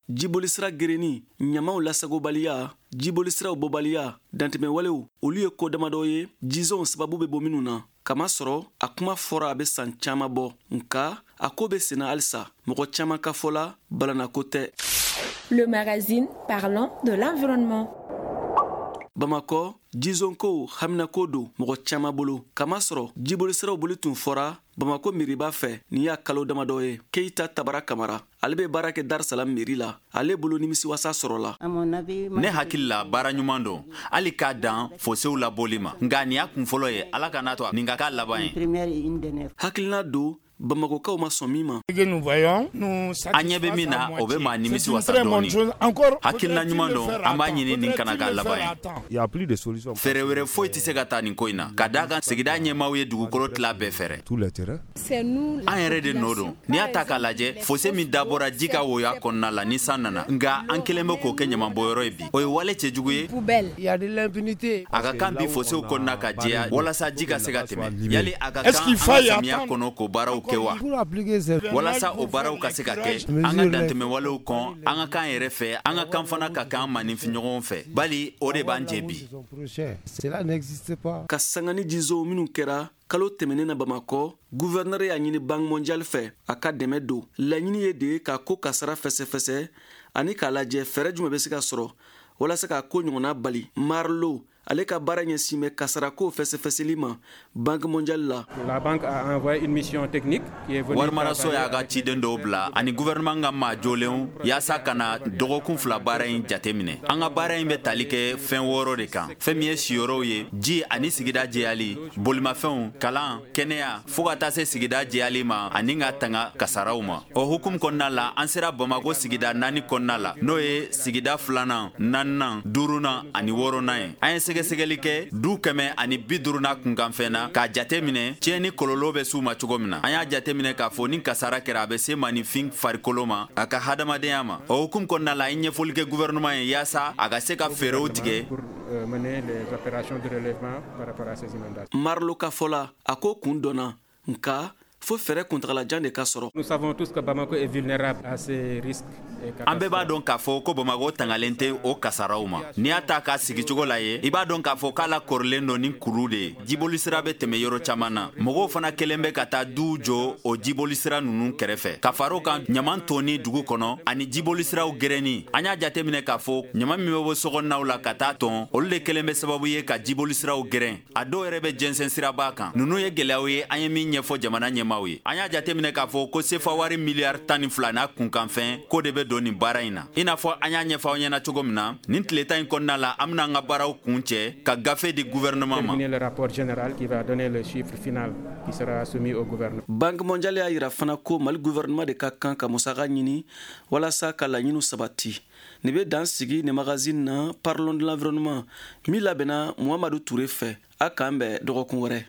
jibolisira gereni ɲamaw lasagobaliya jibolisiraw bɔbaliya dantɛmɛ walew olu ye ko damadɔ ye jizɔnw sababu be bɔ minnu na kamasɔrɔ a kuma fɔra a be san caaman bɔ nka a ko be senna halisa mɔgɔ caaman ka fɔla balanako tɛ. Le magazine parlant de l'environnement. Bamako jizonko haminako do mɔgɔ caaman bolo kamasɔrɔ jibolisiraw boli tun fɔra Bamako miriba fɛ ni y'a kalo damadɔ ye Keita Tabara Kamara ale be baara kɛ Dar-Salam miri la ale bolo nimisiwasa sɔrɔla. Ne hakili la baara ɲuman don hali k'a dan fosew labɔli ma nka nin y'a kun fɔlɔ ye Ala ka n'a to nin ka k'a laban ye. Hakilina don Bamakokaw ma sɔn min ma. An ɲɛ be min na o be maa nimisiwasa dɔɔni hakilina ɲuman don an b'a ɲini nin kana k'a laban ye. Fɛɛrɛ wɛrɛ foyi tɛ se ka taa nin ko in na ka d'a kan sigida ɲɛmaaw ye dugukolo tila bɛɛ fɛrɛ. An yɛrɛ de nɔ don n'i y'a ta k'a lajɛ fose min dabɔra ji ka woya kɔnɔna la ni san nana nka an kelen be k'o kɛ ɲamabɔyɔrɔ ye bi o ye wale cɛjugu ye. A ka kan bi fosew kɔnɔna ka jɛya walasa ji ka se ka tɛmɛ yali a ka kan an ka samiya kɔnɔ k'o baaraw kɛ wa walasa o baaraw ka se ka kɛ an ka dantɛmɛ walew kɔn an ka kan yɛrɛ fɛ an ka kan fana ka kan maninfinɲɔgɔnw fɛ bali o de b'an jɛ bi. Ka sangani jizow minnu kɛra kalo tɛmɛnen na Bamakɔ gouverneur y'a ɲini Banque mondiale fɛ a ka dɛmɛ don laɲini ye de ka ko kasara fɛsɛfɛsɛ ani k'a lajɛ fɛɛrɛ jumɛn be se ka sɔrɔ walasa ka ko ɲɔgɔnna bali. Marlo ale ka baara ɲɛsin bɛ kasarako fɛsɛfɛsɛli ma Banque mondiale la. La banque a envoyé une mission technique qui est venue. Warimaraso y'a ka ciden dɔw bila ani gouvernement ka maa jolenw yaasa ka na dɔgɔkun 2 baara in jateminɛ. An ka baara in bɛ tali kɛ fɛn 6 de kan fɛn min ye siyɔrɔw ye ji ani sigida jɛyali bolimafɛnw kalan kɛnɛya fo ka taa se sigida jɛyali ma ani ka tanga kasaraw ma. O hukumu kɔnɔna la an sera Bamako sigida 4 kɔnɔna la n'o ye sigida 2nan 4nan 5nan ani 6nan ye. An ye sɛgɛsɛgɛli kɛ du 150 kunkanfɛn na k'a jate minɛ tiɲɛni kɔlɔlɔ bɛ s'u ma cogo min na. An y'a jate minɛ k'a fɔ ni kasara kɛra a bɛ se maninfin farikolo ma a ka hadamadenya ma. O hukumu kɔnɔna la an ye ɲɛfɔli kɛ gouvernement ye yaasa a ka se ka fɛɛrɛw tigɛ. Marlo ka fɔla a ko kun dɔnna nka fo fɛrɛ kuntagalajan de ka sɔrɔ. Nous savons tous que Bamako est vulnérable à ces risques. An bɛɛ b'a dɔn k'a fɔ ko Bamako tangalen tɛ o kasaraw ma. N'i y'a ta k'a sigicogo la ye i b'a dɔn k'a fɔ k'ala kɔrɔlen dɔ ni kuru de ye jibolisira bɛ tɛmɛ yɔrɔ caman na mɔgɔw fana kelen bɛ ka taa du jɔ o jibolisira ninnu kɛrɛfɛ ka far'o kan ɲaman tonni dugu kɔnɔ ani jibolisiraw gɛrɛni an y'a jateminɛ k'a fɔ ɲaman min bɛ bɔ sokɔnɔnaw la ka taa tɔn olu de kelen bɛ sababu ye ka jibolisiraw gɛrɛn a dɔw yɛrɛ bɛ jɛnsɛn siraba kan ninnu ye gɛlɛyaw ye an ye min ɲɛfɔ jamana ɲɛmaaw ye an y'a jateminɛ k'a fɔ ko sefa wari miliyari 12 n'a kunkanfɛn ko de bɛ don nin baara in na i n'a fɔ an y'a ɲɛfɔ aw ɲɛna cogo min na nin tile tan in kɔnɔna la an bɛna an ka baaraw kun cɛ ka gafe di gouvernement ma. Le rapport général qui va donner le chiffre final qui sera soumis au gouvernement. Banque mondiale y'a yira fana ko Mali gouvernement de ka kan ka musaka ɲini walasa ka laɲiniw sabati. Ni bɛ dan sigi ni magazine na Parlons de l'environnement min labɛnna Muhamadu Ture fɛ a k'an bɛn dɔgɔkun wɛrɛ.